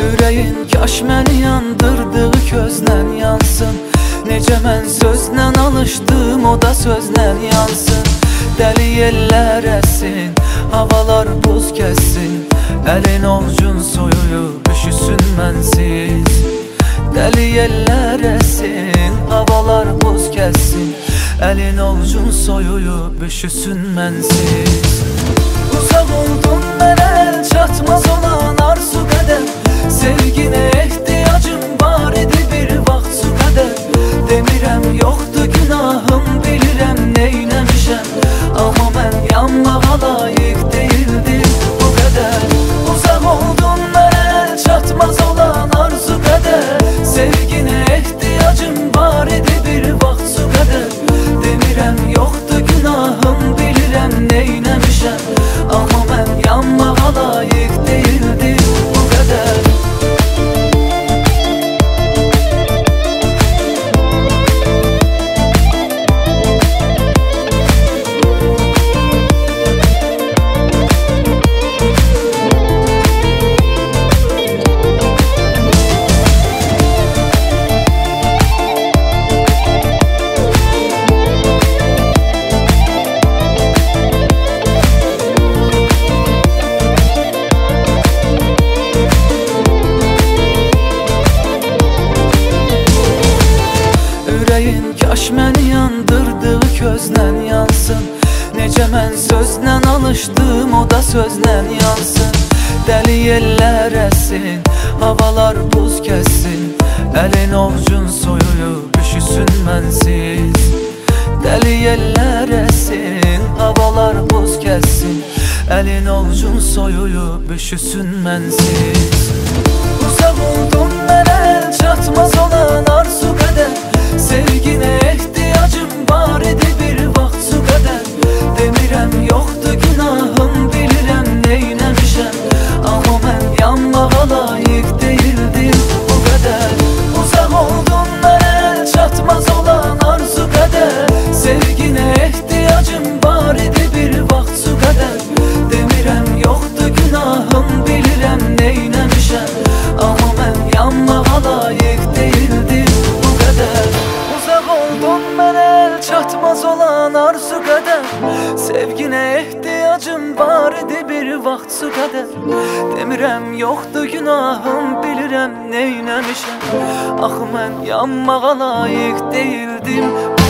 Ürəyin kaş məni yandırdığı közlən yansın. Necə mən sözlə alışdım, o da sözlə yansın. Dəli yellər əsin, havalar buz kəssin. Əlin ovcun soyuyub üşüsün mənsiz. Dəli yellər əsin, havalar buz kəssin. Əlin ovcun soyuyub üşüsün mənsiz. Uzaq oldun mənə el çatmaz olan arzu qədər. Sevginə ehtiyacım var idi bir vaxt su qədər. Demirəm yoxdur günahım, bilirəm neynəmişəm. Amma mən yanmağa layiq deyildim bu qədər. Uzaq oldun mənə el çatmaz olan arzu qədər. Sevginə ehtiyacım var idi bir vaxt su qədər. Demirəm yoxdur günahım, bilirəm neynəmişəm. Amma mən yanmağa layiq deyildim bu qədər. Kaş məni yandırdığı közlən yansın. Necə mən sözlə alışdım, o da sözlə yansın. Dəli yellər əsin, havalar buz kəssin. Əlin ovcun soyuyub üşüsün mənsiz. Dəli yellər əsin, havalar buz kəssin. Əlin ovcun soyuyub üşüsün mənsiz. Uzaq oldun mənə el çatmaz olan arzu qədər. Sevginə ehtiyacım var idi bir vaxt su qədər. Demirəm yoxdur günahım, bilirəm neynəmişəm. Amma mən yanmağa layiq deyildim bu qədər. Uzaq oldun mənə el çatmaz olan arzu qədər. Sevginə ehtiyacım var idi bir vaxt su qədər. Demirəm yoxdur günahım, bilirəm neynəmişəm. Amma mən yanmağa layiq deyildim bu qədər. Uzaq oldun mənə el çatmaz olan arzu qədər. Sevginə ehtiyacım var idi bir vaxt su qədər. Demirəm yoxdur günahım, bilirəm neynəmişəm. Axı mən yanmağa layiq deyildim